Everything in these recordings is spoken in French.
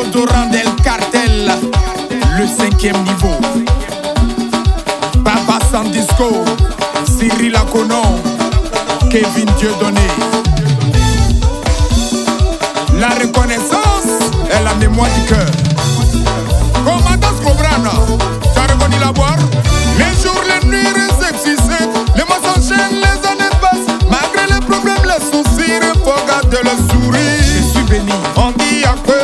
Déodorant del cartel, le 5e niveau. Papa Sandisco, Cyril Akonon, Kevin Dieudonné. La reconnaissance est la mémoire du cœur. Commandant Scobrana, tu as reconnu la boire? Les jours, les nuits réceptionnent, les mois s'enchaînent, les années passent. Malgré les problèmes, les soucis, il faut garder le sourire. Je suis béni. On dit Akwe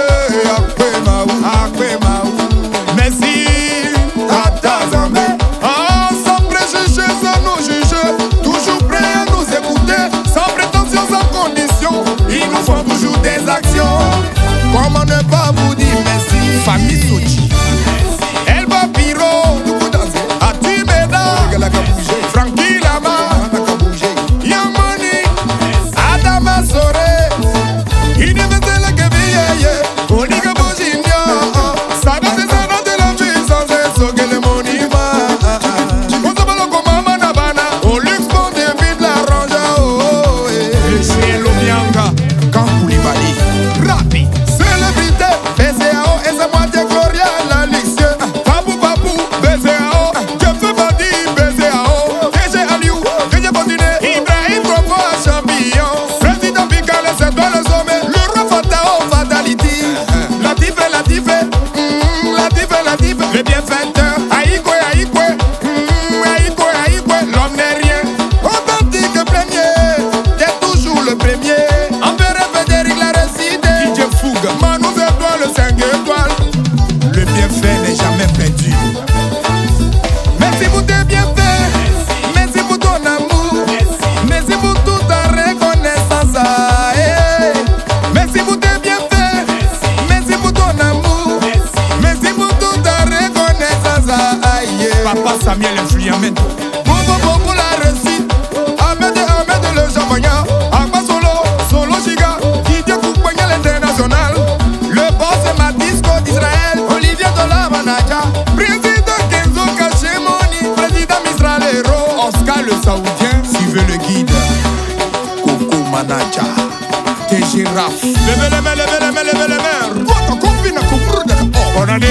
Maou. Merci, Tata Zambé. Sans préjugés, sans nous juger, toujours prêts à nous écouter, sans prétention, sans condition. Ils nous font toujours des actions. Comment ne pas vous dire merci? Famille Sochi, Elba Piro, Atimeda, Frankie Lama, Yamani, Adama Sore, Inimetele Kebiyeye, Oniga Bojinia, Sada de la puissance, Soke le monima, Kosabalo Komama Nabana, au luxe bon débit de la ranja, et chez Lomianga, Kampoulimbali, Rapi, célébrité, BCAO, et sa moitié Gloria, la luxe, Papou, BCAO, Jeff Badi, BCAO, TG Aliou, TG Bondiné, Ibrahim Promo, champion, Président Bicale, c'est toi le sommet, le roi Fatao, Fatality, Latif, le bienfaiteur, Aïkwe, l'homme n'est rien, authentique premier, t'es toujours le premier, Enverre Frédéric la récité, DJ Fougue, Manu c'est toi le 5 étoiles, le bienfait n'est jamais perdu. Merci pour tes bienfaits, merci pour ton amour, merci pour toute ta reconnaissance. Merci pour tes bienfaits, merci pour ton amour, merci pour toute ta reconnaissance. Papa Samuel Influamento, pour la réussite, Ahmed le Japonais, Agba Solo Giga, Didier Koukouania l'international, le boss est Matisco d'Israël, Olivier Dola Manaja, président Kenzo Kachemoni, président Mistral Hero, Oscar le Saoudien, suivez le guide, Coco Manaja, TG Raf. Levez les mains, votre copine a couvert de bonne année,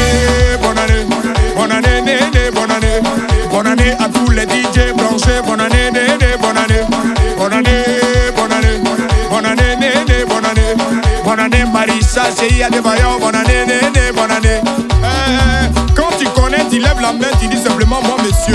néné, bonne année à tous les DJ branchés, bonne année, néné, bonne année, néné, bonne année, Marissa, Chéri Adebayo, bonne année, néné, bonne année. Quand tu connais, tu lèves la main, tu dis simplement moi, monsieur.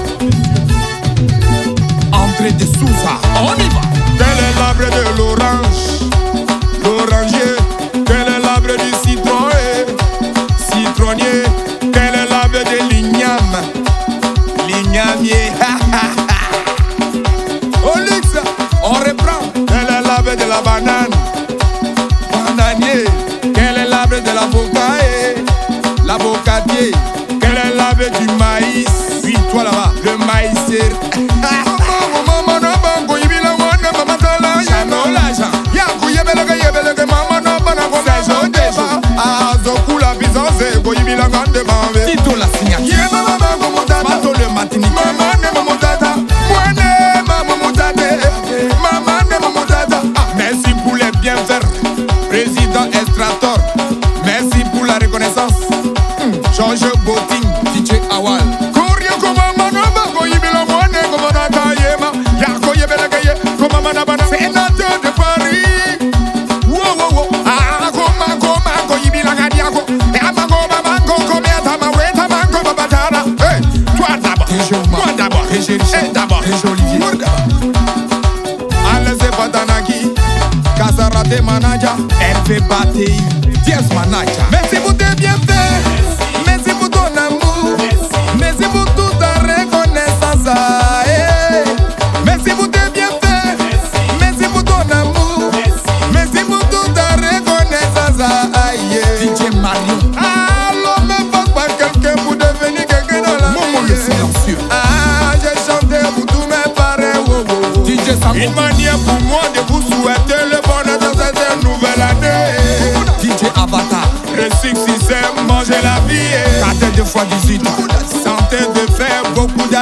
André de Souza, on y va. Quel est l'arbre de l'oranger, quel est l'arbre du citronnier, quel est l'arbre de l'ignamier. Au luxe, on reprend. Quel est l'arbre de la bananier, quel est l'arbre de l'avocatier, quel est l'arbre du maïs. Oui, toi là-bas, le maïs. Tito la signature, Mato le matinique, merci pour les bienfaits, président Estrator, merci pour la reconnaissance, Georges Boting, DJ Awal. Sénateur de Paris, Kasarate Manaja, Hervé Batei, Diaz Manaja. Merci pour tes bienfaits, merci pour ton amour, merci pour toute ta reconnaissance. Merci pour tes bienfaits, merci pour ton amour, merci pour toute ta reconnaissance. DJ Marion, allons me passe par quelqu'un pour devenir quelqu'un dans la vie. Momo le silencieux. J'ai chanté pour tous mes parents. DJ Sango, une manière pour moi de vous souhaiter le bonheur de cette nouvelle année. DJ Avatar, le succès, manger la vie. 4 fois 18 ans, santé de faire beaucoup de